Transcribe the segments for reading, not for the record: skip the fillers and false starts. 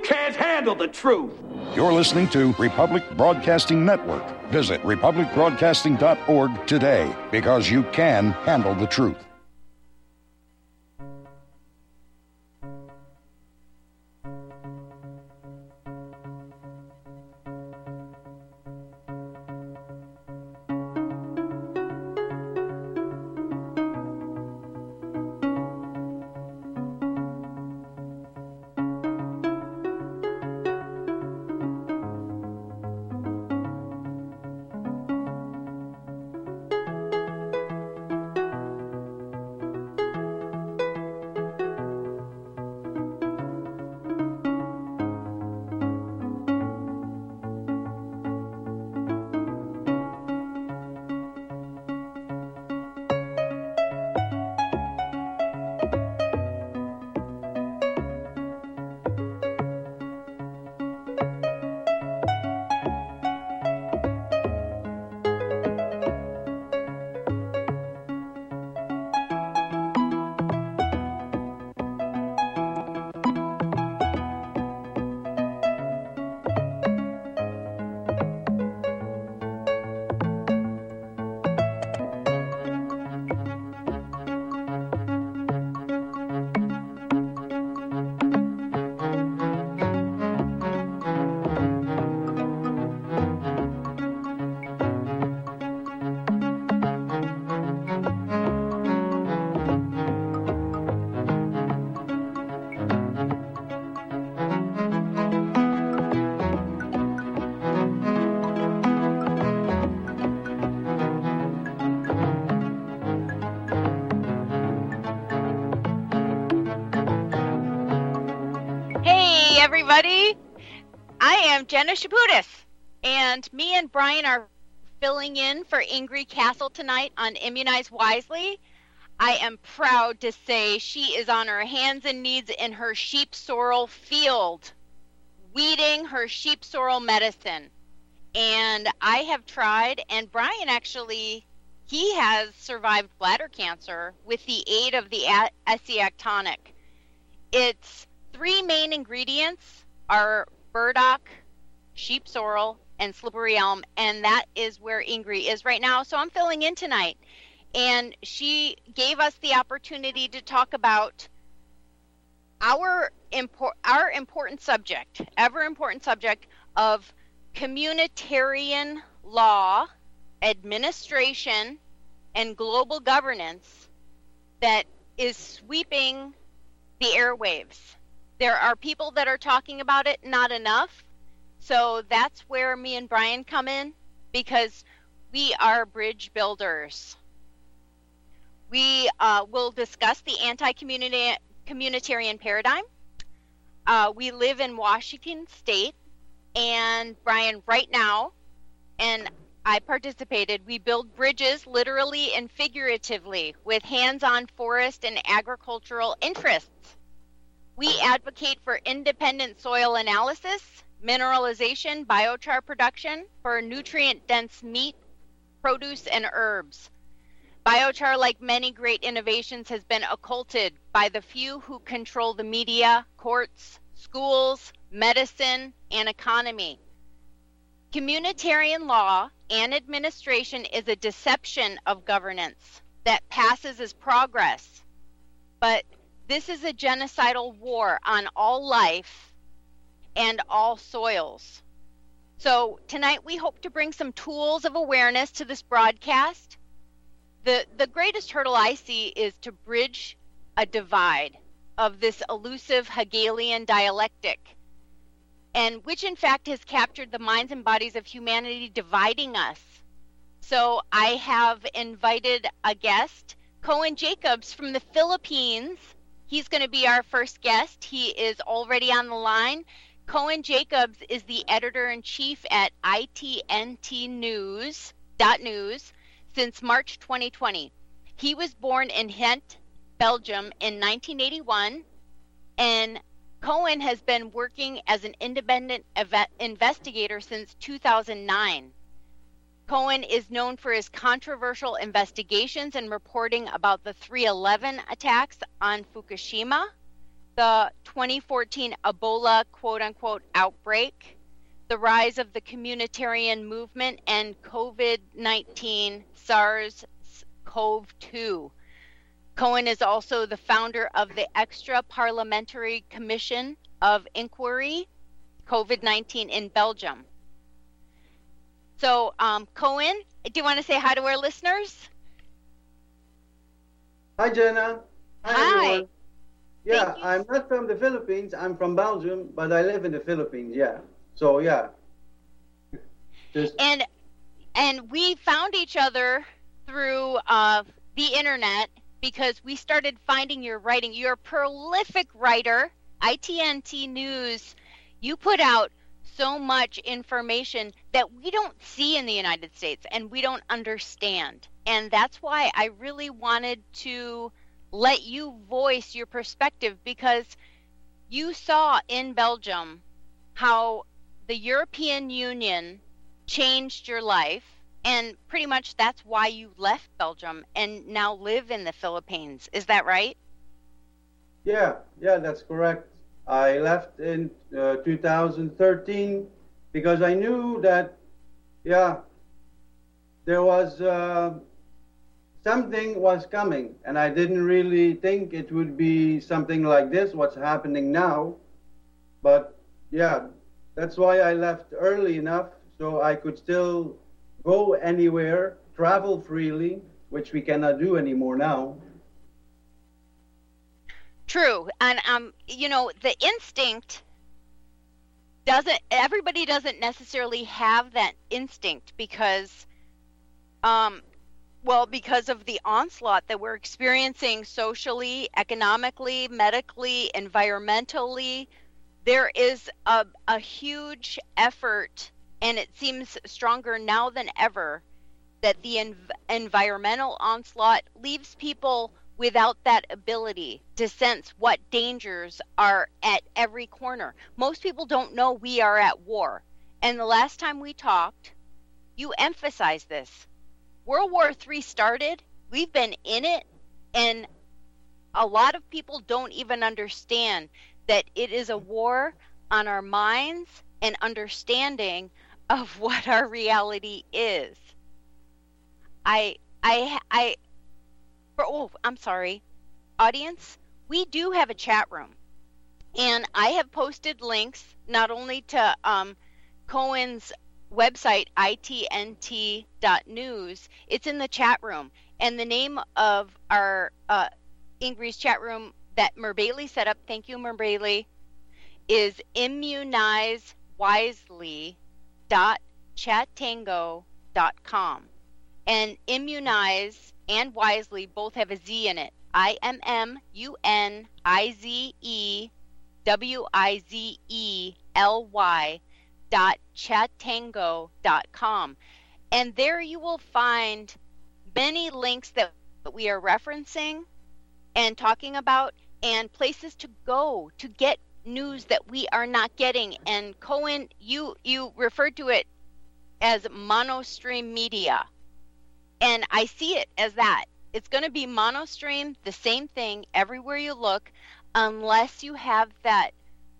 can't handle the truth. You're listening to Republic Broadcasting Network. Visit republicbroadcasting.org today, because you can handle the truth. Everybody, I am Jenna Shaputis, and me and Brian are filling in for Ingrid Castle tonight on Immunize Wisely. I am proud to say she is on her hands and knees in her sheep sorrel field, weeding her sheep sorrel medicine. And I have tried, and Brian actually, he has survived bladder cancer with the aid of the SCAC tonic. Its three main ingredients are burdock, sheep sorrel, and slippery elm, and that is where Ingrid is right now. So I'm filling in tonight, and she gave us the opportunity to talk about our important subject, ever important subject of communitarian law, administration, and global governance that is sweeping the airwaves. There are people that are talking about it, not enough. So that's where me and Brian come in, because we are bridge builders. We will discuss the anti-communitarian paradigm. We live in Washington State, and Brian, right now, and I participated, we build bridges literally and figuratively with hands-on forest and agricultural interests. We advocate for independent soil analysis, mineralization, biochar production for nutrient-dense meat, produce, and herbs. Biochar, like many great innovations, has been occulted by the few who control the media, courts, schools, medicine, and economy. Communitarian law and administration is a deception of governance that passes as progress, but this is a genocidal war on all life and all soils. So tonight we hope to bring some tools of awareness to this broadcast. The greatest hurdle I see is to bridge a divide of this elusive Hegelian dialectic, and which in fact has captured the minds and bodies of humanity, dividing us. So I have invited a guest, Cohen Jacobs from the Philippines. He's going to be our first guest. He is already on the line. Cohen Jacobs is the editor-in-chief at itntnews.news since March 2020. He was born in Ghent, Belgium in 1981, and Cohen has been working as an independent investigator since 2009. Cohen is known for his controversial investigations and reporting about the 3/11 attacks on Fukushima, the 2014 Ebola quote-unquote outbreak, the rise of the communitarian movement, and COVID-19 SARS-CoV-2. Cohen is also the founder of the Extra Parliamentary Commission of Inquiry, COVID-19 in Belgium. So, Cohen, do you want to say hi to our listeners? Hi, Jenna. Hi. Everyone. Yeah, I'm not from the Philippines. I'm from Belgium, but I live in the Philippines. Yeah. So, yeah. And we found each other through the internet because we started finding your writing. You're a prolific writer. ITNT News, you put out so much information that we don't see in the United States and we don't understand. And that's why I really wanted to let you voice your perspective, because you saw in Belgium how the European Union changed your life, and pretty much that's why you left Belgium and now live in the Philippines. Is that right? Yeah, that's correct. I left in 2013 because I knew that, there was something was coming, and I didn't really think it would be something like this, what's happening now. But yeah, that's why I left early enough so I could still go anywhere, travel freely, which we cannot do anymore now. True. And the instinct everybody doesn't necessarily have that instinct because because of the onslaught that we're experiencing socially, economically, medically, environmentally. There is a huge effort, and it seems stronger now than ever, that the environmental onslaught leaves people without that ability to sense what dangers are at every corner. Most people don't know we are at war. And the last time we talked, you emphasized this. World War III started, we've been in it, and a lot of people don't even understand that it is a war on our minds and understanding of what our reality is. I'm sorry, audience, we do have a chat room, and I have posted links not only to Cohen's website, itnt.news. It's in the chat room, and the name of our Ingrid's chat room that Merbailey set up, thank you, Merbailey, is immunizewisely.chatango.com. And immunize and wisely both have a Z in it. immunizewisly.chatango.com. And there you will find many links that we are referencing and talking about, and places to go to get news that we are not getting. And Cohen, you referred to it as monostream media. And I see it as that. It's going to be monostream, the same thing everywhere you look, unless you have that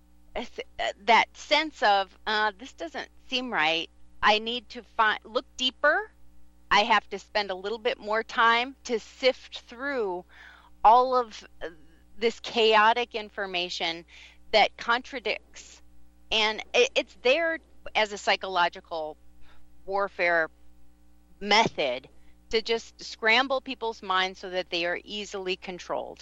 sense of, this doesn't seem right. I need to look deeper. I have to spend a little bit more time to sift through all of this chaotic information that contradicts. And it's there as a psychological warfare method to just scramble people's minds so that they are easily controlled.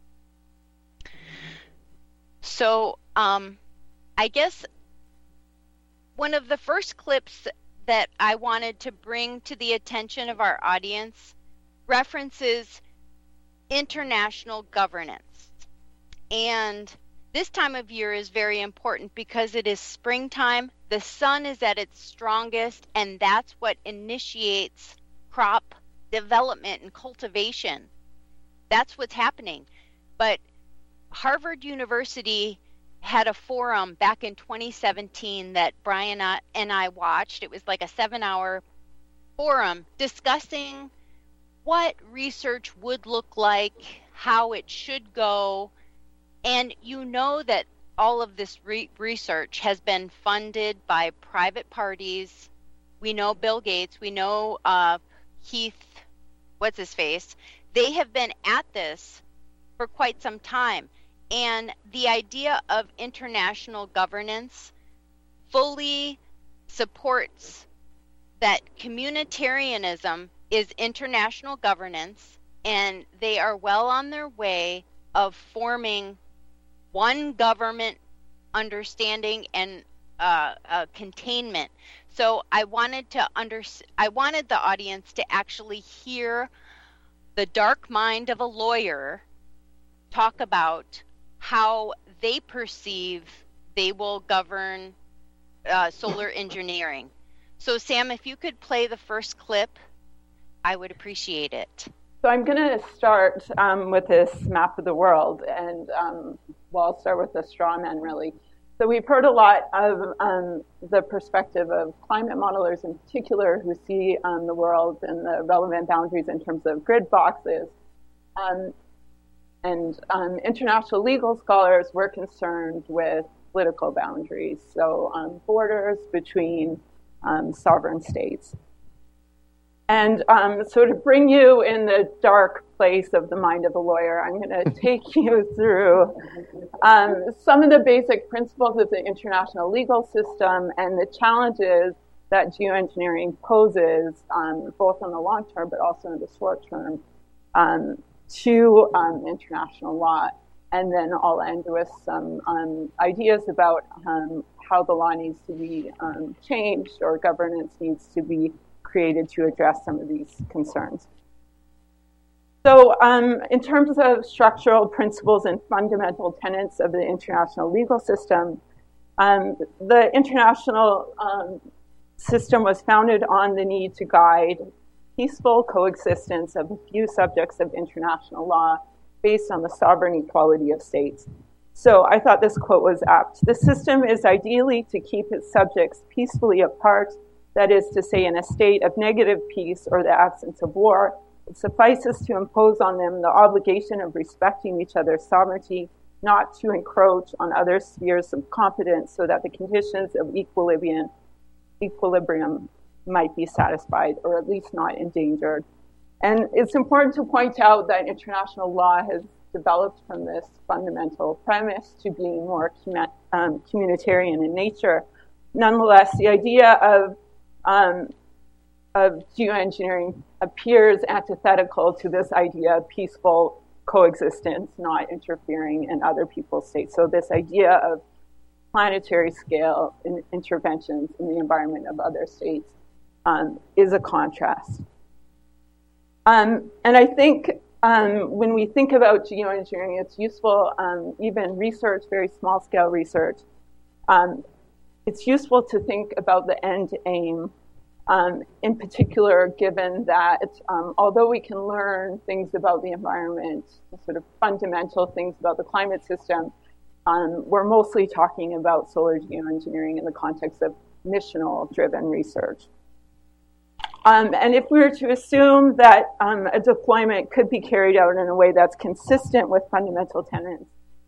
So I guess one of the first clips that I wanted to bring to the attention of our audience references international governance. And this time of year is very important because it is springtime, the sun is at its strongest, and that's what initiates crop development and cultivation. That's what's happening. But Harvard University had a forum back in 2017 that Brian and I watched. It was like a 7-hour forum discussing what research would look like, how it should go, And you know that all of this research has been funded by private parties. We know Bill Gates. We know Keith, what's his face? They have been at this for quite some time. And the idea of international governance fully supports that communitarianism is international governance, and they are well on their way of forming one government understanding and containment. So I wanted the audience to actually hear the dark mind of a lawyer talk about how they perceive they will govern solar engineering. So Sam, if you could play the first clip, I would appreciate it. So I'm going to start with this map of the world, and I'll start with the straw man, really. So we've heard a lot of the perspective of climate modelers in particular who see the world and the relevant boundaries in terms of grid boxes. And international legal scholars were concerned with political boundaries, so borders between sovereign states. And so to bring you in the dark place of the mind of a lawyer, I'm going to take you through some of the basic principles of the international legal system and the challenges that geoengineering poses, both in the long term but also in the short term, to international law. And then I'll end with some ideas about how the law needs to be changed or governance needs to be created to address some of these concerns. So in terms of structural principles and fundamental tenets of the international legal system, the international system was founded on the need to guide peaceful coexistence of a few subjects of international law based on the sovereign equality of states. So I thought this quote was apt. The system is ideally to keep its subjects peacefully apart, that is to say, in a state of negative peace or the absence of war. It suffices to impose on them the obligation of respecting each other's sovereignty, not to encroach on other spheres of competence so that the conditions of equilibrium might be satisfied or at least not endangered. And it's important to point out that international law has developed from this fundamental premise to being more communitarian in nature. Nonetheless, the idea of geoengineering appears antithetical to this idea of peaceful coexistence, not interfering in other people's states. So this idea of planetary scale interventions in the environment of other states is a contrast. And I think when we think about geoengineering, it's useful, even research, very small-scale research, it's useful to think about the end aim, in particular, given that although we can learn things about the environment, sort of fundamental things about the climate system, we're mostly talking about solar geoengineering in the context of missional-driven research. And if we were to assume that a deployment could be carried out in a way that's consistent with fundamental tenets,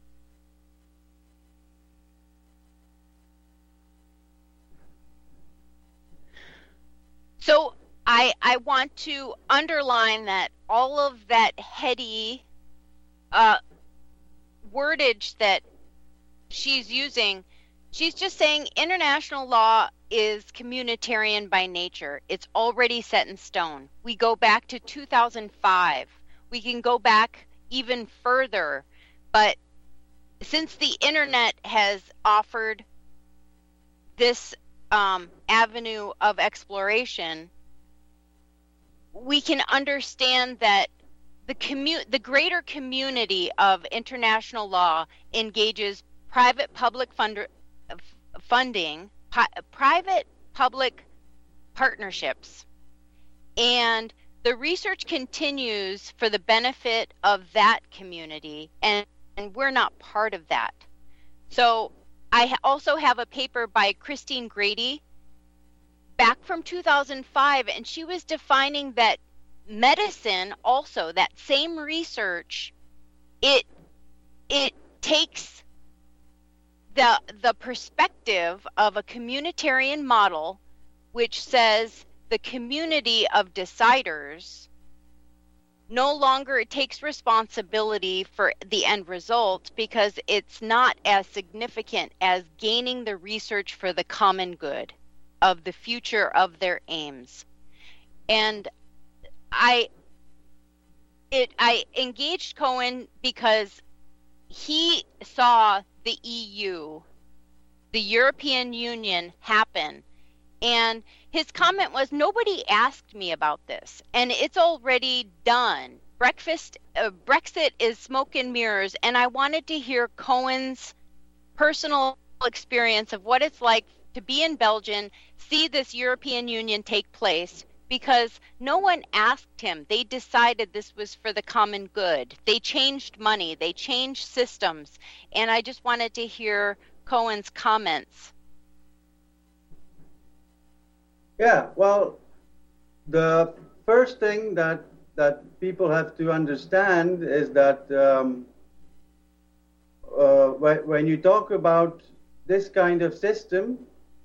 So I want to underline that all of that heady wordage that she's using, she's just saying international law is communitarian by nature. It's already set in stone. We go back to 2005. We can go back even further. But since the internet has offered this avenue of exploration, we can understand that the greater community of international law engages private-public funding, private-public partnerships, and the research continues for the benefit of that community, and we're not part of that. So I also have a paper by Christine Grady back from 2005, and she was defining that medicine also, that same research, it takes the perspective of a communitarian model, which says the community of deciders no longer takes responsibility for the end result because it's not as significant as gaining the research for the common good of the future of their aims. And I engaged Cohen because he saw the EU, the European Union, happen. And his comment was, nobody asked me about this, and it's already done. Brexit is smoke and mirrors, and I wanted to hear Cohen's personal experience of what it's like to be in Belgium, see this European Union take place, because no one asked him. They decided this was for the common good. They changed money, they changed systems, and I just wanted to hear Cohen's comments. Yeah, well, the first thing that people have to understand is that when you talk about this kind of system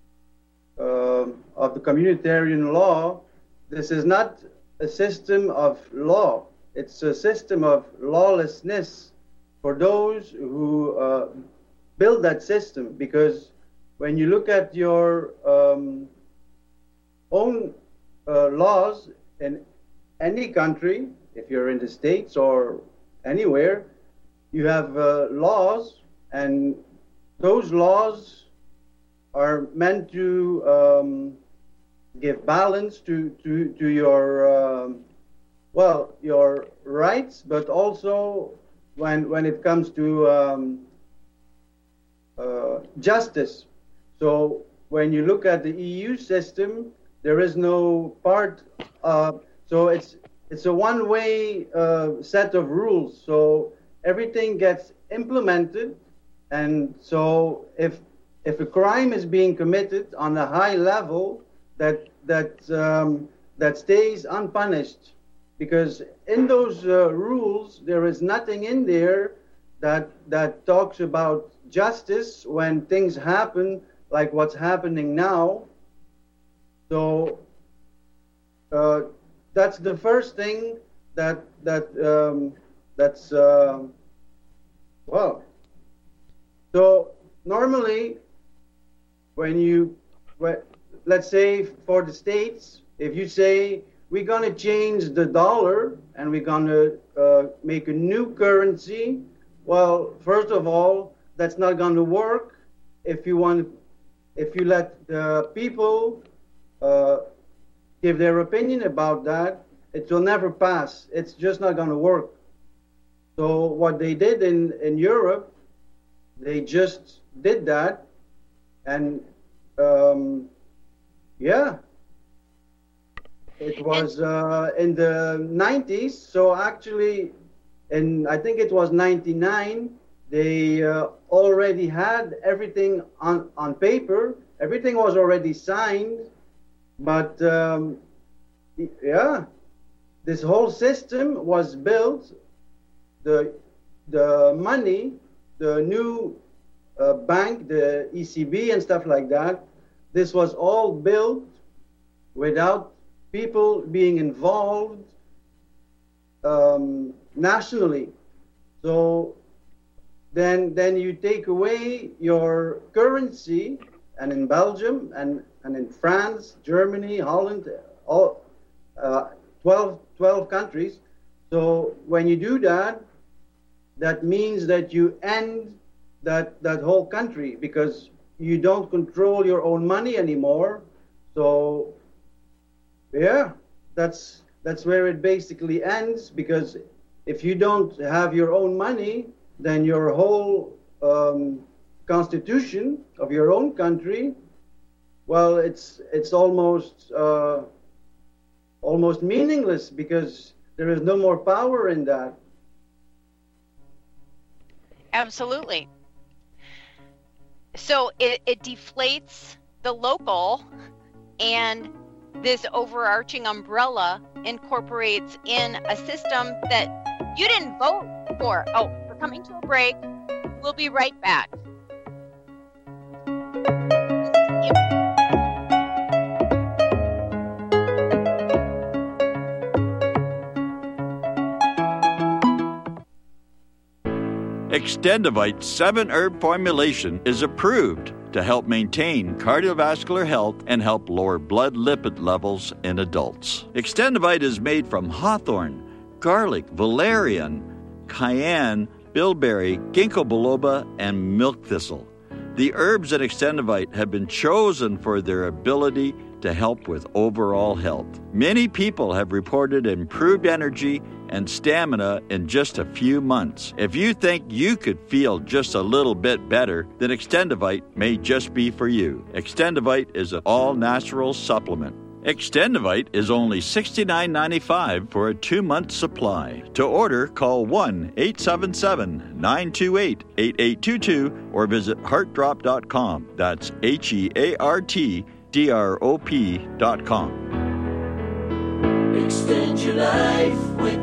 of the communitarian law, this is not a system of law. It's a system of lawlessness for those who build that system. Because when you look at your own laws in any country, if you're in the States or anywhere, you have laws, and those laws are meant to give balance to your your rights, but also when it comes to justice. So when you look at the EU system, there is no part. So it's a one-way set of rules. So everything gets implemented, and so if a crime is being committed on a high level, that stays unpunished, because in those rules there is nothing in there that talks about justice when things happen like what's happening now. So that's the first thing that's well. So normally, let's say for the States, if you say we're going to change the dollar and we're going to make a new currency, well, first of all, that's not going to work. If you let the people give their opinion about that, it will never pass. It's just not going to work. So what they did in Europe, they just did that, and it was in the 90s. So actually, I think it was 99, they already had everything on paper. Everything was already signed, but this whole system was built. The money, the new bank, the ECB and stuff like that, this was all built without people being involved nationally. So then you take away your currency, and in Belgium and in France, Germany, Holland, all 12 countries. So when you do that, that means that you end that whole country, because you don't control your own money anymore. So yeah, that's where it basically ends, because if you don't have your own money, then your whole constitution of your own country, well, it's almost meaningless, because there is no more power in that. Absolutely. So it deflates the local, and this overarching umbrella incorporates in a system that you didn't vote for. Oh, we're coming to a break. We'll be right back. Extendivite 7-herb formulation is approved to help maintain cardiovascular health and help lower blood lipid levels in adults. Extendivite is made from hawthorn, garlic, valerian, cayenne, bilberry, ginkgo biloba, and milk thistle. The herbs in Extendivite have been chosen for their ability to help with overall health. Many people have reported improved energy and stamina in just a few months. If you think you could feel just a little bit better, then Extendivite may just be for you. Extendivite is an all-natural supplement. Extendivite is only $69.95 for a 2-month supply. To order, call 1-877-928-8822 or visit heartdrop.com. That's HEARTDROP.com. Extend your life with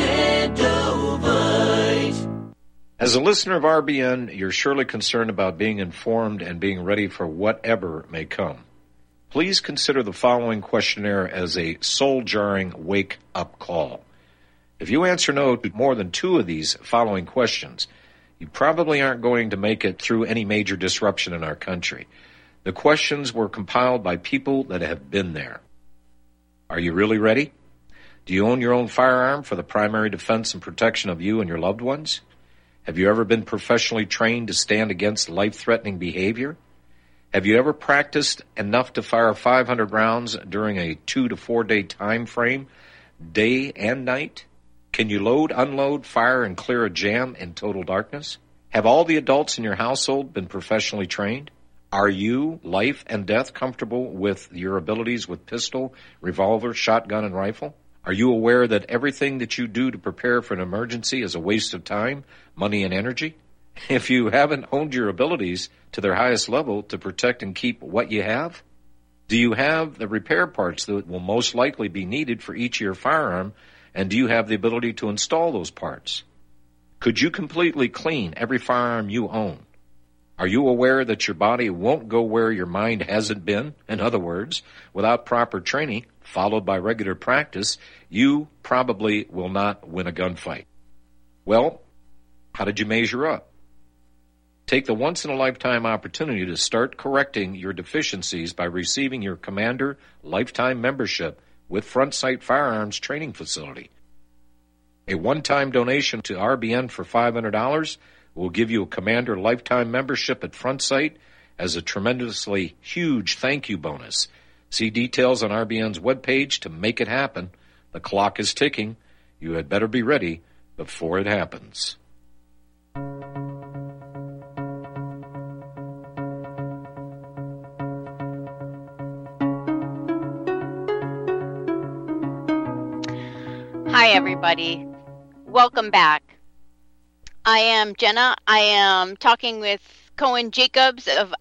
Extendivite. As a listener of RBN, you're surely concerned about being informed and being ready for whatever may come. Please consider the following questionnaire as a soul-jarring wake-up call. If you answer no to more than 2 of these following questions, you probably aren't going to make it through any major disruption in our country. The questions were compiled by people that have been there. Are you really ready? Do you own your own firearm for the primary defense and protection of you and your loved ones? Have you ever been professionally trained to stand against life-threatening behavior? Have you ever practiced enough to fire 500 rounds during a 2 to 4 day time frame, day and night? Can you load, unload, fire, and clear a jam in total darkness? Have all the adults in your household been professionally trained? Are you, life and death, comfortable with your abilities with pistol, revolver, shotgun, and rifle? Are you aware that everything that you do to prepare for an emergency is a waste of time, money, and energy? If you haven't honed your abilities to their highest level to protect and keep what you have, do you have the repair parts that will most likely be needed for each of your firearm, and do you have the ability to install those parts? Could you completely clean every firearm you own? Are you aware that your body won't go where your mind hasn't been? In other words, without proper training, followed by regular practice, you probably will not win a gunfight. Well, how did you measure up? Take the once-in-a-lifetime opportunity to start correcting your deficiencies by receiving your Commander Lifetime Membership with Front Sight Firearms Training Facility. A one-time donation to RBN for $500 will give you a Commander Lifetime Membership at Front Sight as a tremendously huge thank you bonus. See details on RBN's webpage to make it happen. The clock is ticking. You had better be ready before it happens. Hi, everybody. Welcome back. I am Jenna. I am talking with Cohen Jacobs of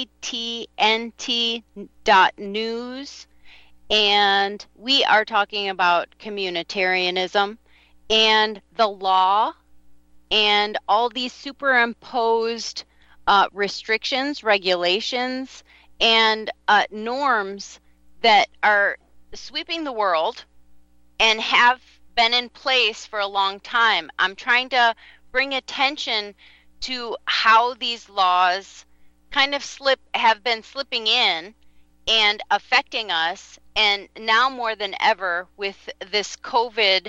ITNT.news, and we are talking about communitarianism and the law and all these superimposed restrictions, regulations, and norms that are sweeping the world and have been in place for a long time. I'm trying to bring attention to how these laws kind of have been slipping in and affecting us, and now more than ever with this COVID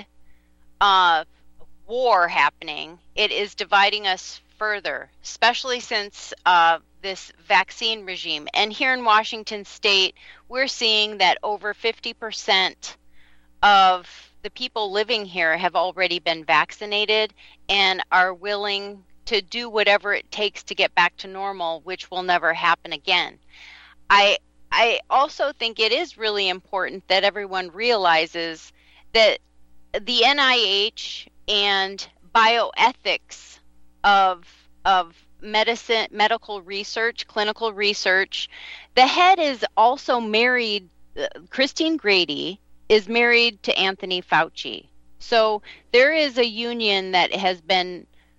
war happening, it is dividing us further, especially since this vaccine regime. And here in Washington State, we're seeing that over 50% of the people living here have already been vaccinated and are willing to do whatever it takes to get back to normal, which will never happen again. I also think it is really important that everyone realizes that the NIH and bioethics of medicine, medical research, clinical research, the head is also married, Christine Grady is married to Anthony Fauci. So there is a union that has been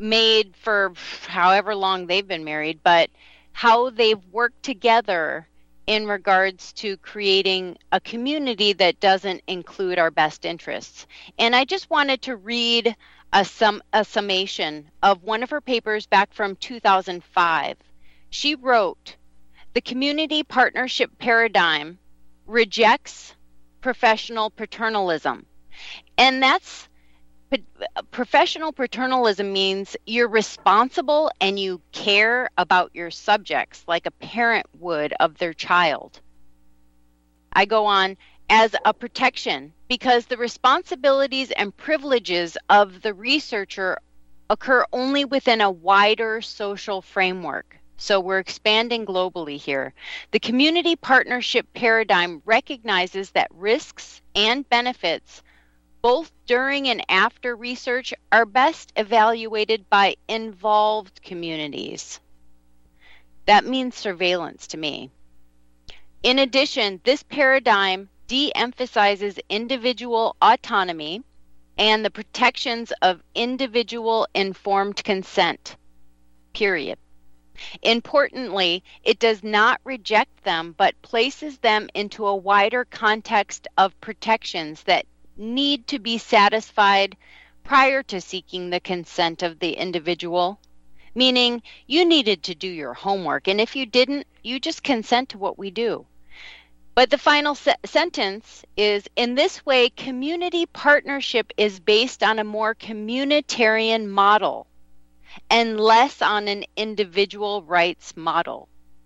made for however long they've been married, but how they've worked together in regards to creating a community that doesn't include our best interests. And I just wanted to read a summation of one of her papers back from 2005. She wrote, "The community partnership paradigm rejects professional paternalism." And that's professional paternalism means you're responsible and you care about your subjects like a parent would of their child. I go on, as a protection, because the responsibilities and privileges of the researcher occur only within a wider social framework. So we're expanding globally here. The community partnership paradigm recognizes that risks and benefits both during and after research are best evaluated by involved communities. That means surveillance to me. In addition, this paradigm de-emphasizes individual autonomy and the protections of individual informed consent, period. Importantly, it does not reject them, but places them into a wider context of protections that need to be satisfied prior to seeking the consent of the individual, meaning you needed to do your homework, and if you didn't, you just consent to what we do. But the final sentence is, in this way, community partnership is based on a more communitarian model and less on an individual rights model.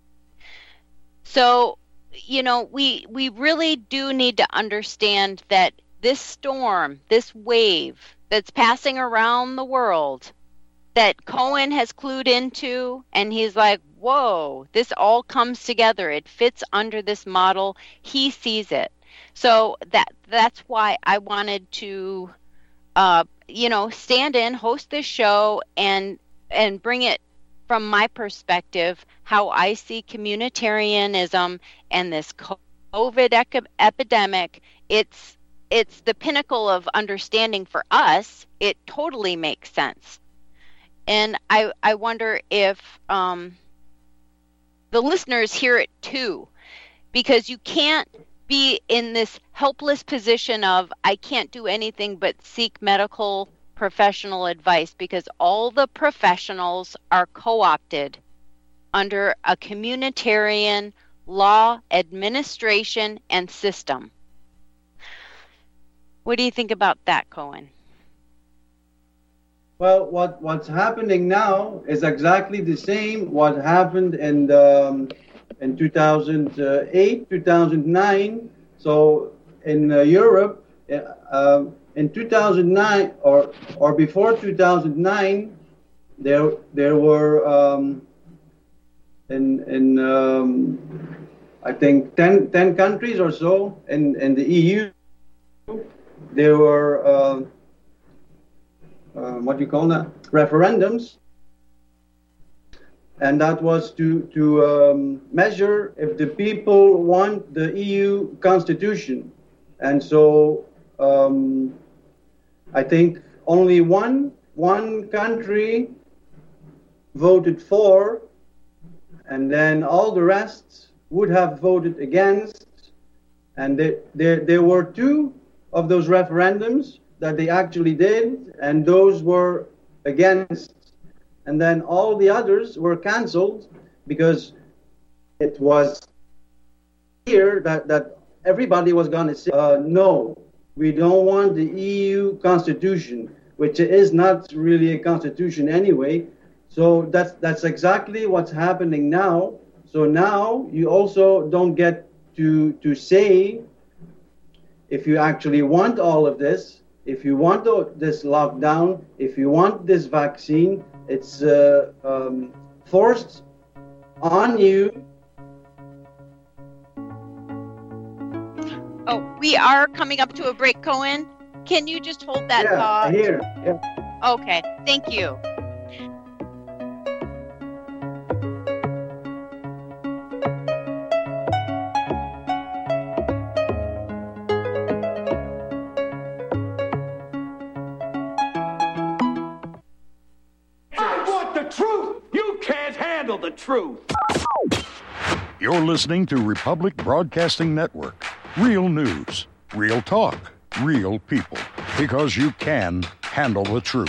So, we really do need to understand that this storm, this wave that's passing around the world that Cohen has clued into, and he's like, whoa, this all comes together. It fits under this model. He sees it. So that's why I wanted to, stand in, host this show, and bring it from my perspective, how I see communitarianism and this COVID epidemic. It's the pinnacle of understanding for us. It totally makes sense. And I wonder if the listeners hear it too, because you can't be in this helpless position of, I can't do anything but seek medical professional advice, because all the professionals are co-opted under a communitarian law, administration, and system. What do you think about that, Cohen? Well, what's happening now is exactly the same what happened in 2008, 2009. So in Europe, in 2009 or before 2009, there were I think 10 countries or so in the EU. There were what do you call that? Referendums, and that was to measure if the people want the EU constitution. And so I think only one country voted for, and then all the rest would have voted against. And there were two of those referendums that they actually did, and those were against. And then all the others were cancelled because it was clear that everybody was going to say, no, we don't want the EU constitution, which is not really a constitution anyway. So that's exactly what's happening now. So now you also don't get to say if you actually want all of this, if you want this lockdown, if you want this vaccine, it's forced on you. Oh, we are coming up to a break, Cohen. Can you just hold that thought? Here. Yeah. Okay, thank you. handle the truth. You're listening to Republic Broadcasting Network. Real news, real talk, real people. Because you can handle the truth.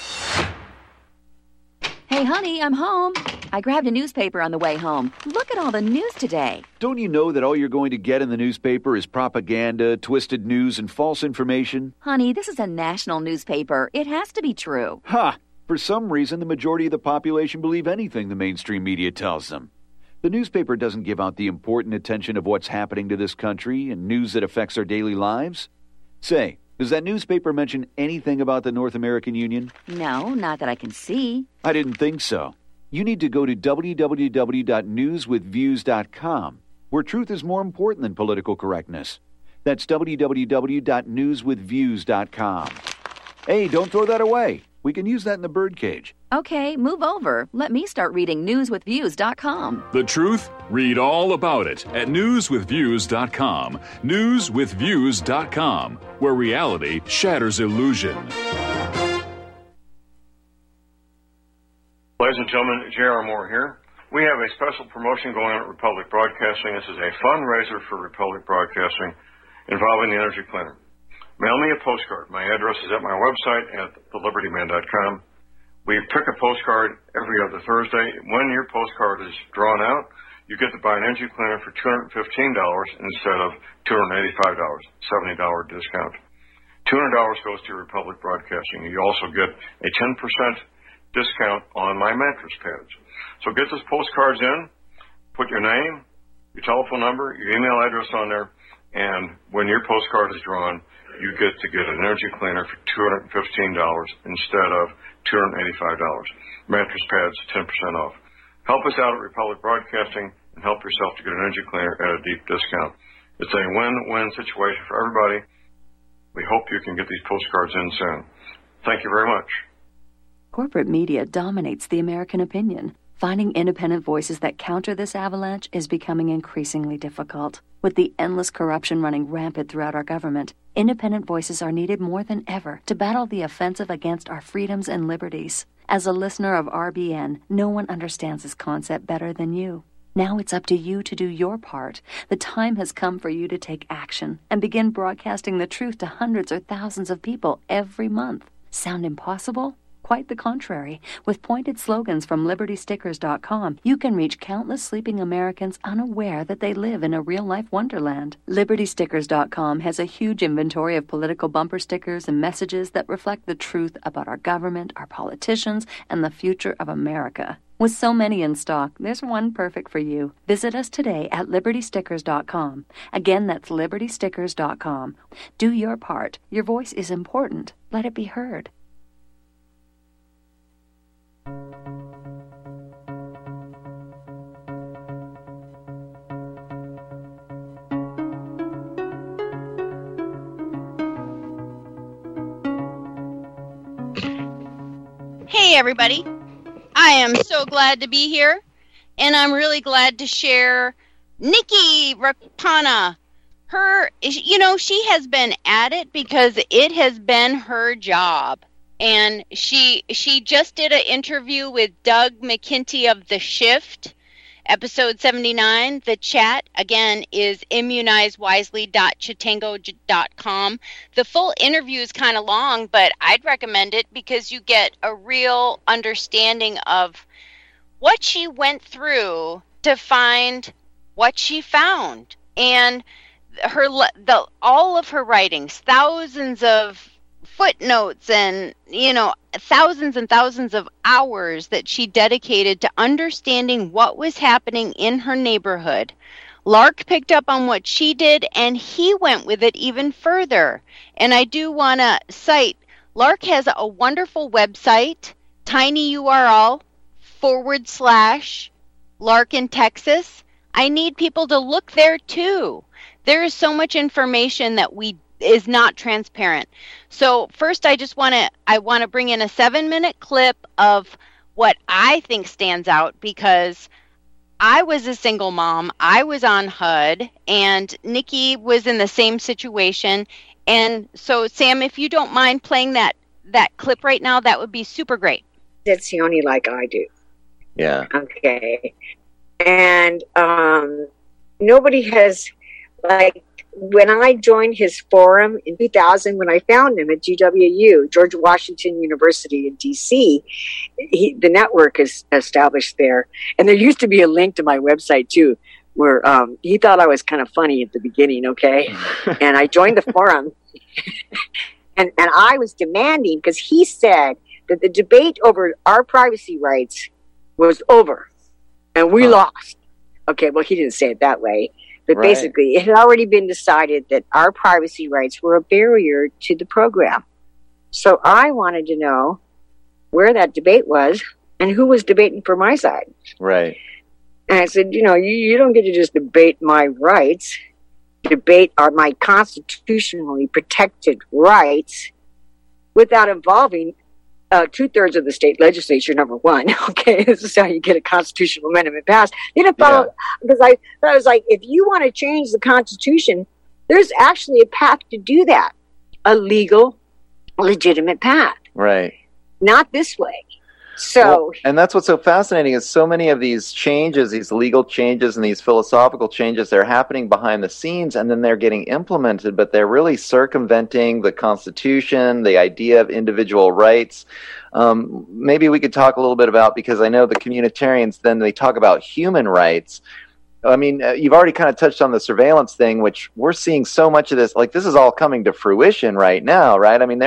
Hey, honey, I'm home. I grabbed a newspaper on the way home. Look at all the news today. Don't you know that all you're going to get in the newspaper is propaganda, twisted news, and false information? Honey, this is a national newspaper. It has to be true. Ha! For some reason, the majority of the population believe anything the mainstream media tells them. The newspaper doesn't give out the important attention of what's happening to this country and news that affects our daily lives. Say, does that newspaper mention anything about the North American Union? No, not that I can see. I didn't think so. You need to go to www.newswithviews.com, where truth is more important than political correctness. That's www.newswithviews.com. Hey, don't throw that away. We can use that in the birdcage. Okay, move over. Let me start reading newswithviews.com. The truth? Read all about it at newswithviews.com. Newswithviews.com, where reality shatters illusion. Ladies and gentlemen, J.R. Moore here. We have a special promotion going on at Republic Broadcasting. This is a fundraiser for Republic Broadcasting involving the energy cleaner. Mail me a postcard. My address is at my website at thelibertyman.com. We pick a postcard every other Thursday. When your postcard is drawn out, you get to buy an energy cleaner for $215 instead of $285, $70 discount. $200 goes to Republic Broadcasting. You also get a 10% discount on my mattress pads. So get those postcards in, put your name, your telephone number, your email address on there, and when your postcard is drawn, you get to get an energy cleaner for $215 instead of $285. Mattress pads, 10% off. Help us out at Republic Broadcasting and help yourself to get an energy cleaner at a deep discount. It's a win-win situation for everybody. We hope you can get these postcards in soon. Thank you very much. Corporate media dominates the American opinion. Finding independent voices that counter this avalanche is becoming increasingly difficult. With the endless corruption running rampant throughout our government, independent voices are needed more than ever to battle the offensive against our freedoms and liberties. As a listener of RBN, no one understands this concept better than you. Now it's up to you to do your part. The time has come for you to take action and begin broadcasting the truth to hundreds or thousands of people every month. Sound impossible? Quite the contrary. With pointed slogans from LibertyStickers.com, you can reach countless sleeping Americans unaware that they live in a real-life wonderland. LibertyStickers.com has a huge inventory of political bumper stickers and messages that reflect the truth about our government, our politicians, and the future of America. With so many in stock, there's one perfect for you. Visit us today at LibertyStickers.com. Again, that's LibertyStickers.com. Do your part. Your voice is important. Let it be heard. Hey everybody, I am so glad to be here, and I'm really glad to share Nikki Rapana. She has been at it because it has been her job, and she just did an interview with Doug McKinty of The Shift, episode 79. The chat, again, is immunizewisely.chatango.com. The full interview is kind of long, but I'd recommend it because you get a real understanding of what she went through to find what she found. And all of her writings, thousands of footnotes and, thousands and thousands of hours that she dedicated to understanding what was happening in her neighborhood. Lark picked up on what she did, and he went with it even further. And I do want to cite, Lark has a wonderful website, tinyurl/Lark in Texas. I need people to look there too. There is so much information that is not transparent. So first I want to bring in a 7-minute clip of what I think stands out, because I was a single mom. I was on HUD, and Nikki was in the same situation. And so, Sam, if you don't mind playing that clip right now, that would be super great. Dead Sione like I do. Yeah. Okay. And nobody has, like, when I joined his forum in 2000, when I found him at GWU, George Washington University in D.C., the network is established there. And there used to be a link to my website, too, where he thought I was kind of funny at the beginning, okay? And I joined the forum, and I was demanding, because he said that the debate over our privacy rights was over, and we lost. Okay, well, he didn't say it that way. But basically, it had already been decided that our privacy rights were a barrier to the program. So I wanted to know where that debate was and who was debating for my side. Right. And I said, you don't get to just debate my rights, debate my constitutionally protected rights without involving 2/3 of the state legislature, number one. Okay, this is how you get a constitutional amendment passed. You didn't follow, because I was like, if you want to change the Constitution, there's actually a path to do that, a legal, legitimate path. Right. Not this way. So, and that's what's so fascinating is so many of these changes, these legal changes and these philosophical changes, they're happening behind the scenes and then they're getting implemented, but they're really circumventing the Constitution, the idea of individual rights. Maybe we could talk a little bit about, because I know the communitarians, then they talk about human rights. I mean, you've already kind of touched on the surveillance thing, which we're seeing so much of this. Like, this is all coming to fruition right now, right? I mean,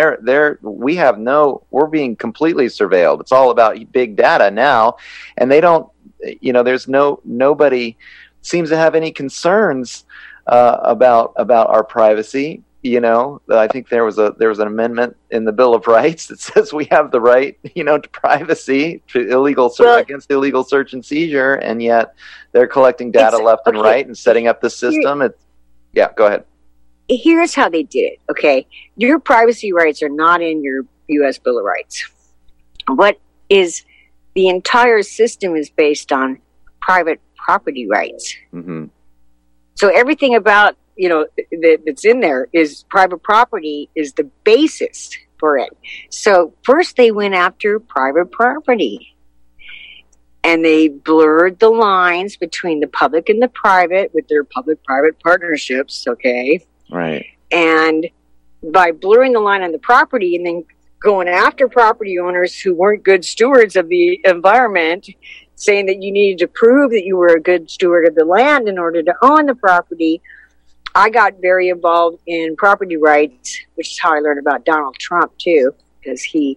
we're being completely surveilled. It's all about big data now, and they don't, there's nobody seems to have any concerns about our privacy. I think there was an amendment in the Bill of Rights that says we have the right, to privacy, to against illegal search and seizure, and yet they're collecting data left and right and setting up the system. Go ahead. Here's how they did it. Okay, your privacy rights are not in your U.S. Bill of Rights. What is the entire system is based on private property rights. Mm-hmm. So everything about that's in there is private property is the basis for it. So first they went after private property, and they blurred the lines between the public and the private with their public-private partnerships. Okay, right. And by blurring the line on the property and then going after property owners who weren't good stewards of the environment, saying that you needed to prove that you were a good steward of the land in order to own the property. I got very involved in property rights, which is how I learned about Donald Trump too, because he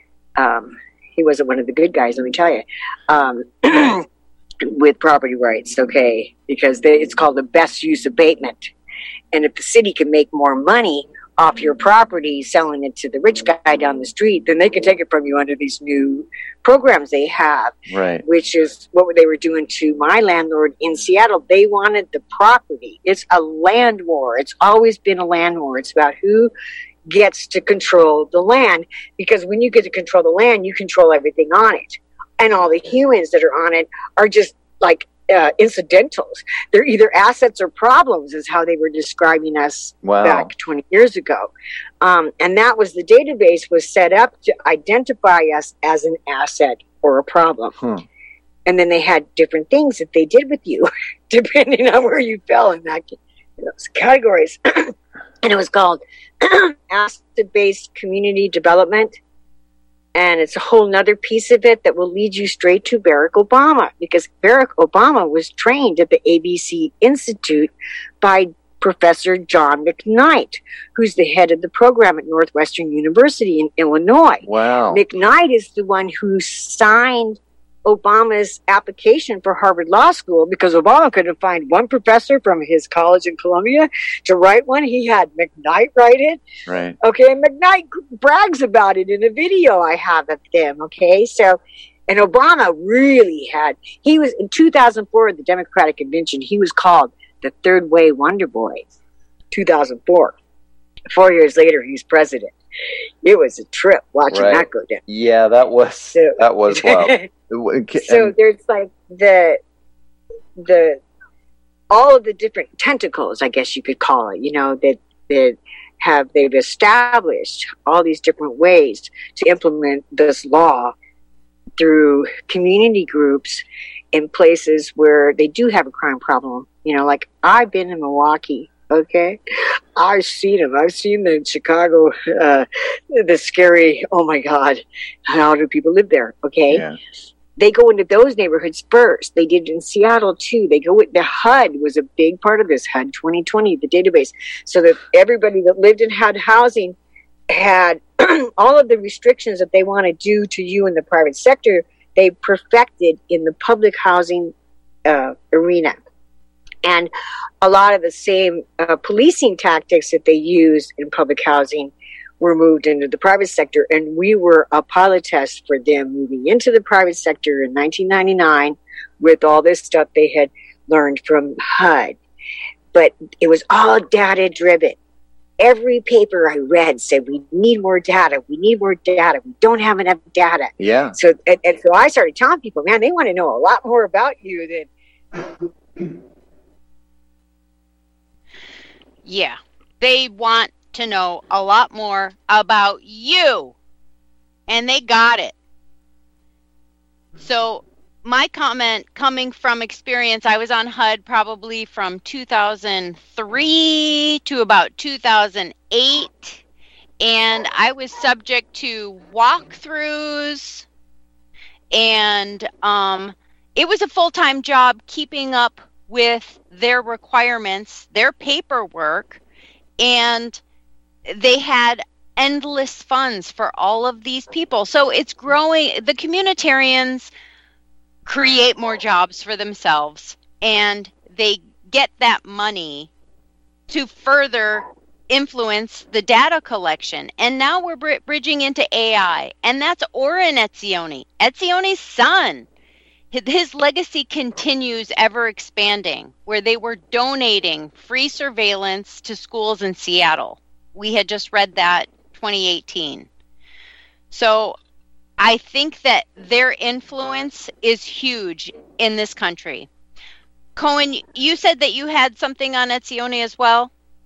wasn't one of the good guys, let me tell you, with property rights, okay, because it's called the best use abatement. And if the city can make more money off your property selling it to the rich guy down the street, then they can take it from you under these new programs they have, right? Which is what they were doing to my landlord in Seattle. They wanted the property. It's a land war. It's always been a land war. It's about who gets to control the land, because when you get to control the land, you control everything on it, and all the humans that are on it are just like incidentals. They're either assets or problems, is how they were describing us back 20 years ago. And that was the database was set up to identify us as an asset or a problem. And then they had different things that they did with you, depending on where you fell in those categories. And it was called asset-based community development. And it's a whole nother piece of it that will lead you straight to Barack Obama, because Barack Obama was trained at the ABC Institute by Professor John McKnight, who's the head of the program at Northwestern University in Illinois. Wow. McKnight is the one who signed Obama's application for Harvard Law School, because Obama couldn't find one professor from his college in Columbia to write one. He had McKnight write it. Right. Okay, and McKnight brags about it in a video I have of them. Okay, so, and Obama really he was, in 2004 at the Democratic Convention, he was called the Third Way Wonder Boy. 2004. 4 years later, he's president. It was a trip watching that go down. Yeah, that was wild. So there's like the all of the different tentacles, I guess you could call it, that they've established all these different ways to implement this law through community groups in places where they do have a crime problem. You know, like I've been in Milwaukee. Okay, I've seen them. I've seen them in Chicago. The scary. Oh my God, how do people live there? Okay. Yeah. They go into those neighborhoods first. They did it in Seattle too. They go with the HUD was a big part of this HUD 2020, the database, so that everybody that lived and had housing had all of the restrictions that they want to do to you in the private sector. They perfected in the public housing arena, and a lot of the same policing tactics that they use in public housing were moved into the private sector, and we were a pilot test for them moving into the private sector in 1999 with all this stuff they had learned from HUD. But it was all data driven. Every paper I read said, we need more data. We need more data. We don't have enough data. Yeah. So, and so I started telling people, man, they want to know a lot more about you than. Yeah. They want to know a lot more about you, and they got it. So my comment, coming from experience, I was on HUD probably from 2003 to about 2008, and I was subject to walkthroughs, and it was a full-time job keeping up with their requirements, their paperwork, and they had endless funds for all of these people. So it's growing. The communitarians create more jobs for themselves, and they get that money to further influence the data collection. And now we're bridging into AI, and that's Oren Etzioni, Etzione's son. His legacy continues ever expanding, where they were donating free surveillance to schools in Seattle. We had just read that 2018. So I think that their influence is huge in this country. Cohen, you said that you had something on Etzioni as well?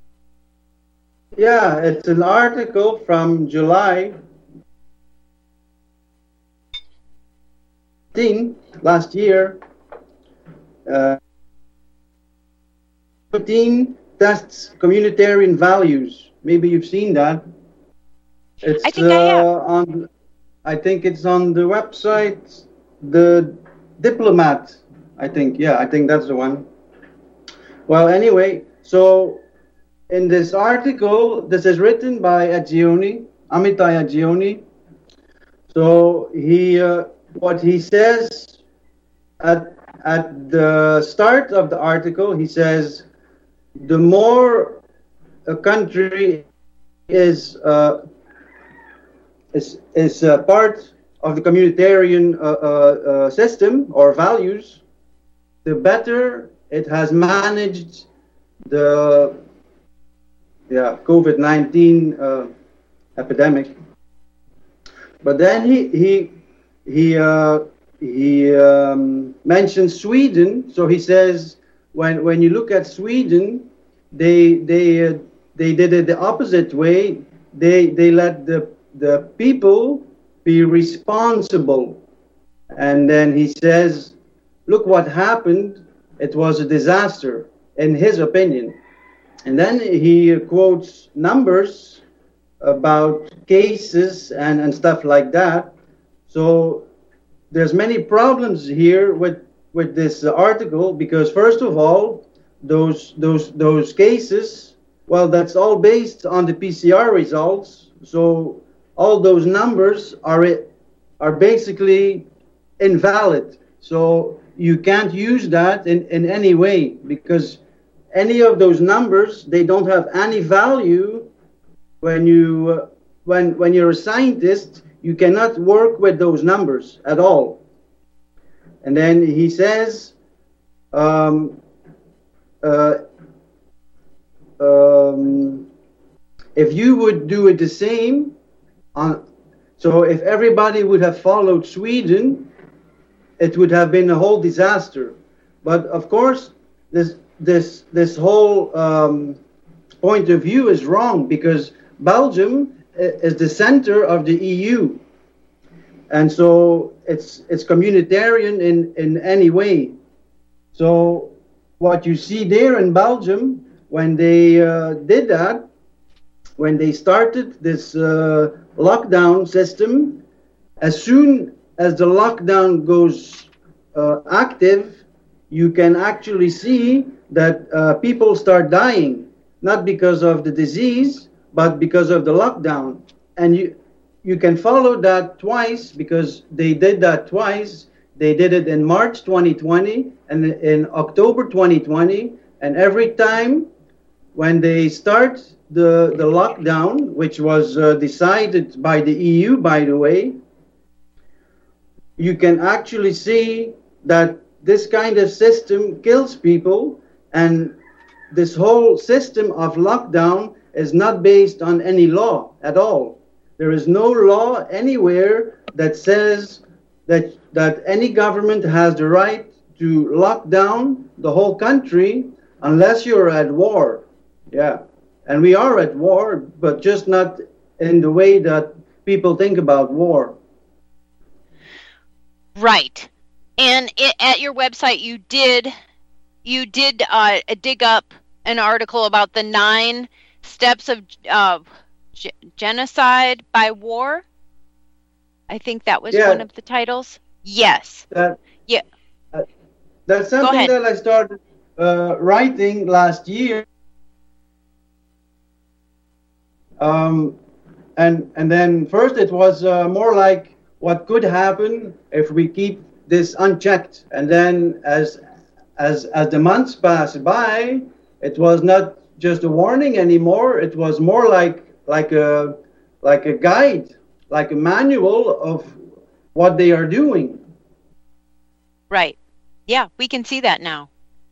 Yeah, it's an article from July last year. 15 tests communitarian values. Maybe you've seen that. It's I think I have. I think it's on the website, The Diplomat. I think that's the one. Well, anyway, so in this article, this is written by Amitai Etzioni. So what he says at the start of the article, he says, the more a country is part of the communitarian system or values, the better it has managed the COVID-19 epidemic. But then he mentions Sweden. So he says when you look at Sweden, they did it the opposite way. They let the people be responsible. And then he says, look what happened. It was a disaster, in his opinion. And then he quotes numbers about cases and stuff like that. So there's many problems here with this article, because first of all, those cases, well, that's all based on the PCR results. So all those numbers are basically invalid. So you can't use that in any way, because any of those numbers, they don't have any value. When you're a scientist, you cannot work with those numbers at all. And then he says, if you would do it the same, so if everybody would have followed Sweden, it would have been a whole disaster. But of course, this whole point of view is wrong, because Belgium is the center of the EU. and so it's communitarian in any way. So what you see there in Belgium, when they did that, when they started this lockdown system, as soon as the lockdown goes active, you can actually see that people start dying, not because of the disease, but because of the lockdown. And you can follow that twice, because they did that twice. They did it in March 2020 and in October 2020. And every time when they start the lockdown, which was decided by the EU, by the way, you can actually see that this kind of system kills people, and this whole system of lockdown is not based on any law at all. There is no law anywhere that says that any government has the right to lock down the whole country unless you're at war. Yeah. And we are at war, but just not in the way that people think about war. Right. And at your website, you did dig up an article about the 9 steps of genocide by war. I think that was one of the titles. Yes. That's something that I started writing last year. And then first it was more like what could happen if we keep this unchecked. And then as the months passed by, it was not just a warning anymore. It was more like a guide, like a manual of what they are doing. Right. Yeah, we can see that now.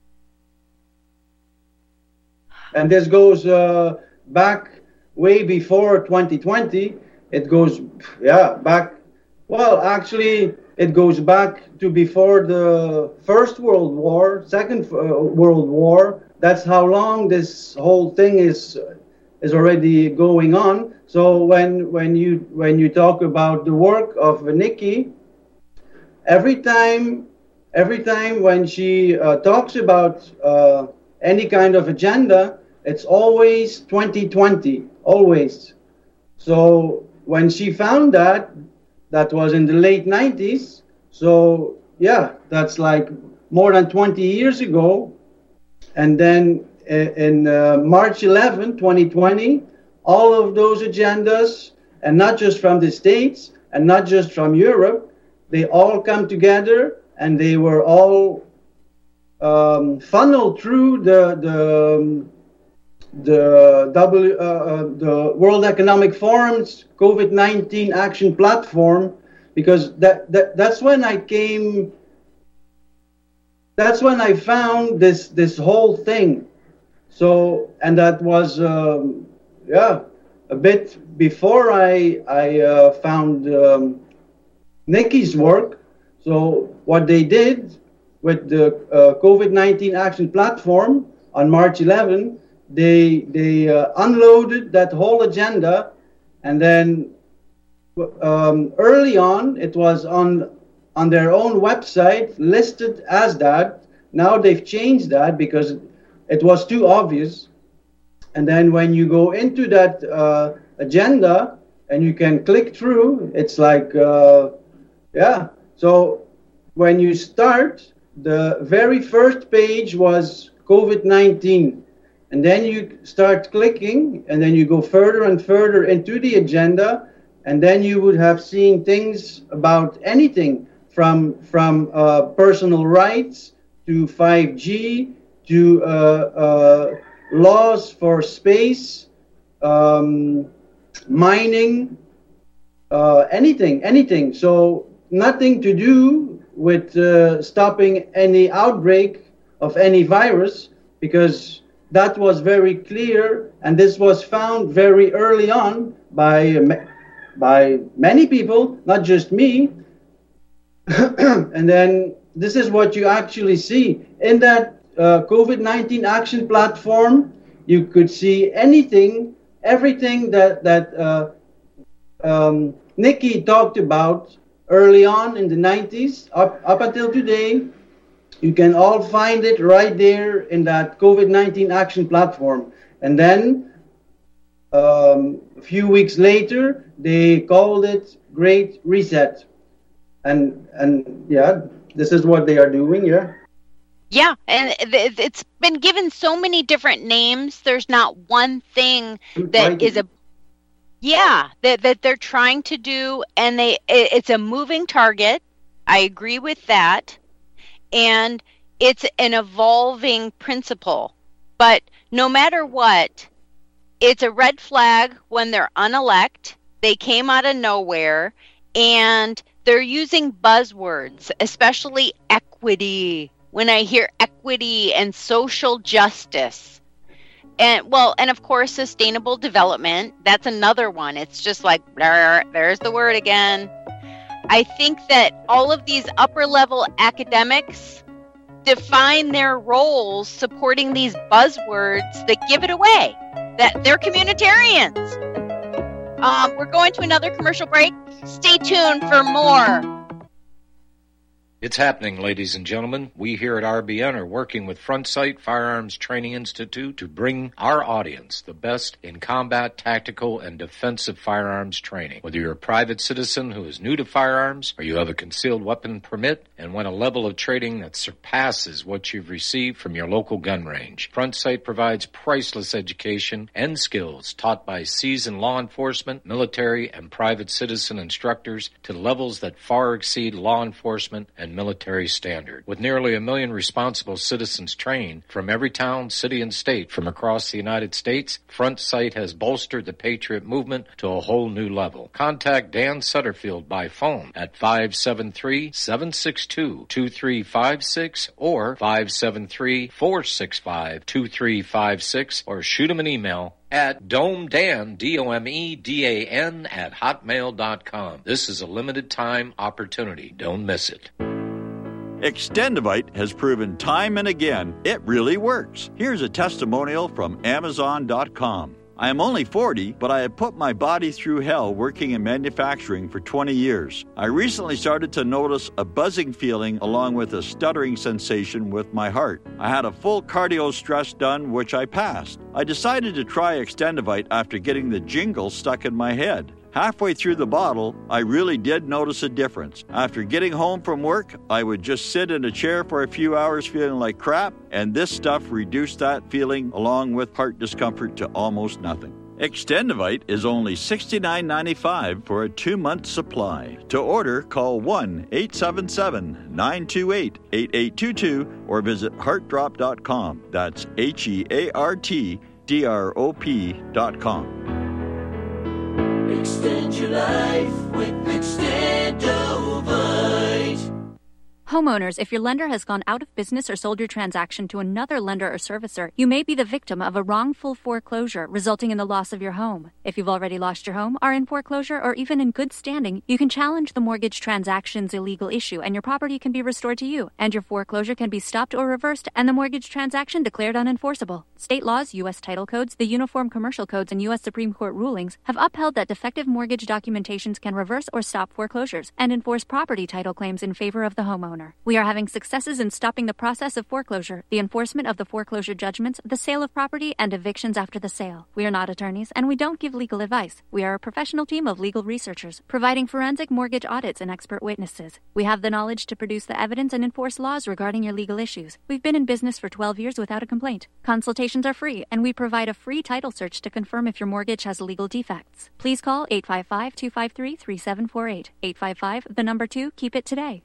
And this goes back way before 2020. It goes, back. Well, actually, it goes back to before the First World War, Second World War. That's how long this whole thing is already going on. So when you talk about the work of Nikki, every time when she talks about any kind of agenda, it's always 2020, always. So when she found that was in the late 90s. So yeah, that's like more than 20 years ago. And then in March 11, 2020, all of those agendas, and not just from the States and not just from Europe, they all come together, and they were all funneled through the World Economic Forum's COVID-19 Action Platform, because that's when I came. That's when I found this whole thing. So, and that was a bit before I found Nikki's work. So what they did with the COVID-19 Action Platform on March 11, they unloaded that whole agenda, and then early on it was on their own website listed as that. Now they've changed that because it was too obvious. And then when you go into that agenda and you can click through, it's like, So when you start, the very first page was COVID-19. And then you start clicking, and then you go further and further into the agenda, and then you would have seen things about anything from personal rights to 5G to laws for space, mining, anything. So nothing to do with stopping any outbreak of any virus, because that was very clear, and this was found very early on by many people, not just me. And then this is what you actually see in that COVID-19 Action Platform. You could see everything that Nikki talked about early on in the 90s, up until today. You can all find it right there in that COVID-19 action platform. And then a few weeks later, they called it Great Reset. And yeah, this is what they are doing, yeah. Yeah, and it's been given so many different names. There's not one thing that is that they're trying to do, and it's a moving target. I agree with that. And it's an evolving principle. But no matter what, it's a red flag when they're unelected. They came out of nowhere, and they're using buzzwords, especially equity. When I hear equity and social justice, and of course, sustainable development, that's another one. It's just like, there's the word again. I think that all of these upper level academics define their roles supporting these buzzwords that give it away, that they're communitarians. We're going to another commercial break. Stay tuned for more. It's happening, ladies and gentlemen. We here at RBN are working with Front Sight Firearms Training Institute to bring our audience the best in combat, tactical, and defensive firearms training. Whether you're a private citizen who is new to firearms, or you have a concealed weapon permit and want a level of training that surpasses what you've received from your local gun range, Front Sight provides priceless education and skills taught by seasoned law enforcement, military, and private citizen instructors to levels that far exceed law enforcement and military standard. With nearly 1 million responsible citizens trained from every town, city, and state from across the United States, Front Sight has bolstered the Patriot movement to a whole new level. Contact Dan Sutterfield by phone at 573-762-2356 or 573-465-2356 or shoot him an email at domedan, DOMEDAN, at hotmail.com. This is a limited time opportunity. Don't miss it. Extendivite has proven time and again it really works. Here's a testimonial from Amazon.com. I am only 40, but I have put my body through hell working in manufacturing for 20 years. I recently started to notice a buzzing feeling along with a stuttering sensation with my heart. I had a full cardio stress done, which I passed. I decided to try Extendivite after getting the jingle stuck in my head. Halfway through the bottle, I really did notice a difference. After getting home from work, I would just sit in a chair for a few hours feeling like crap, and this stuff reduced that feeling along with heart discomfort to almost nothing. Extendivite is only $69.95 for a 2-month supply. To order, call 1-877-928-8822 or visit heartdrop.com. That's HEARTDROP.com. Extend your life with Extendovite. Homeowners, if your lender has gone out of business or sold your transaction to another lender or servicer, you may be the victim of a wrongful foreclosure resulting in the loss of your home. If you've already lost your home, are in foreclosure, or even in good standing, you can challenge the mortgage transaction's illegal issue and your property can be restored to you, and your foreclosure can be stopped or reversed and the mortgage transaction declared unenforceable. State laws, U.S. title codes, the Uniform Commercial Codes, and U.S. Supreme Court rulings have upheld that defective mortgage documentations can reverse or stop foreclosures and enforce property title claims in favor of the homeowner. We are having successes in stopping the process of foreclosure, the enforcement of the foreclosure judgments, the sale of property, and evictions after the sale. We are not attorneys, and we don't give legal advice. We are a professional team of legal researchers, providing forensic mortgage audits and expert witnesses. We have the knowledge to produce the evidence and enforce laws regarding your legal issues. We've been in business for 12 years without a complaint. Consultations are free, and we provide a free title search to confirm if your mortgage has legal defects. Please call 855-253-3748. 855, the number 2, keep it today.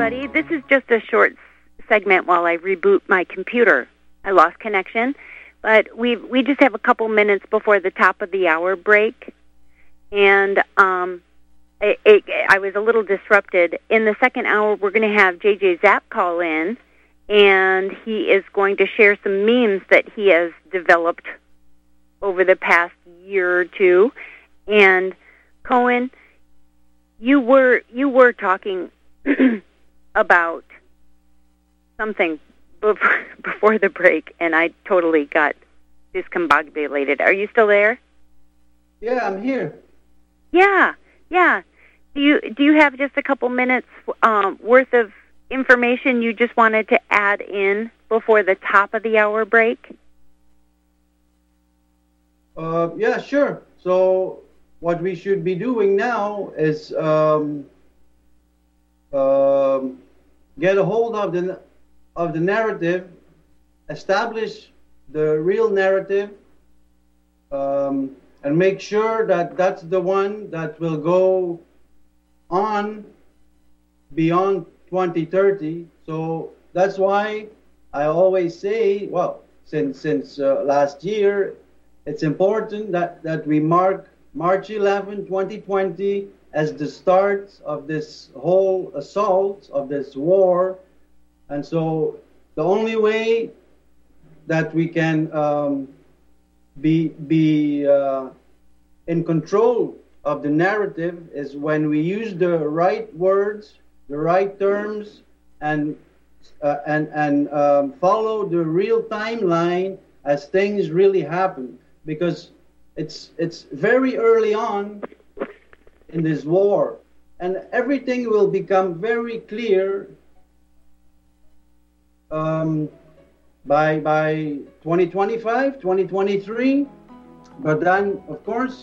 everybody. This is just a short segment while I reboot my computer. I lost connection, but we just have a couple minutes before the top of the hour break, and I was a little disrupted. In the second hour, we're going to have JJ Zapp call in, and he is going to share some memes that he has developed over the past year or two. And Cohen, you were talking about something before the break, and I totally got discombobulated. Are you still there? Yeah, I'm here. Yeah. Do you have just a couple minutes worth of information you just wanted to add in before the top of the hour break? Yeah, sure. So what we should be doing now is get a hold of the narrative, establish the real narrative, and make sure that that's the one that will go on beyond 2030. So that's why I always say, well, since last year, it's important that we mark March 11, 2020 as the start of this whole assault, of this war. And so the only way that we can be in control of the narrative is when we use the right words, the right terms, and follow the real timeline as things really happen. Because it's very early on in this war, and everything will become very clear by 2025, 2023. But then, of course,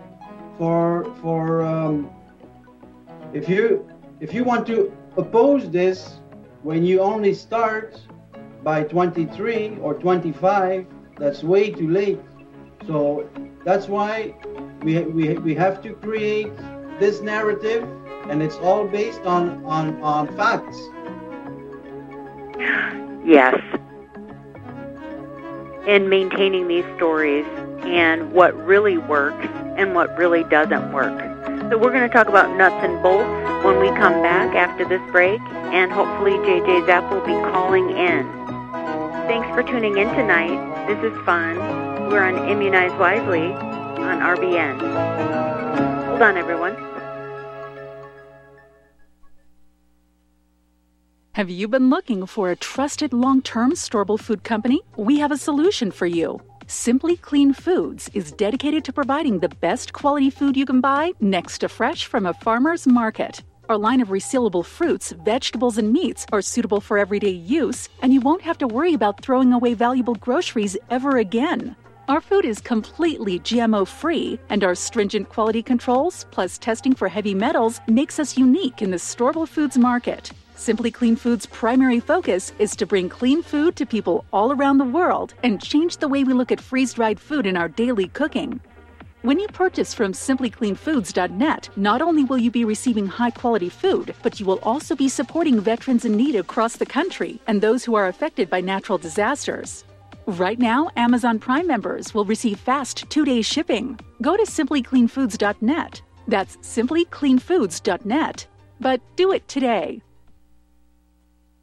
if you want to oppose this when you only start by 23 or 25, that's way too late. So that's why we have to create this narrative, and it's all based on facts. Yes. And maintaining these stories and what really works and what really doesn't work. So we're going to talk about nuts and bolts when we come back after this break, and hopefully JJ Zapp will be calling in. Thanks for tuning in tonight. This is fun. We're on Immunize Wisely on RBN. Hold on, everyone. Have you been looking for a trusted long-term storable food company? We have a solution for you. Simply Clean Foods is dedicated to providing the best quality food you can buy next to fresh from a farmer's market. Our line of resealable fruits, vegetables, and meats are suitable for everyday use, and you won't have to worry about throwing away valuable groceries ever again. Our food is completely GMO-free, and our stringent quality controls, plus testing for heavy metals, makes us unique in the storable foods market. Simply Clean Foods' primary focus is to bring clean food to people all around the world and change the way we look at freeze-dried food in our daily cooking. When you purchase from simplycleanfoods.net, not only will you be receiving high-quality food, but you will also be supporting veterans in need across the country and those who are affected by natural disasters. Right now, Amazon Prime members will receive fast 2-day shipping. Go to simplycleanfoods.net. That's simplycleanfoods.net. But do it today.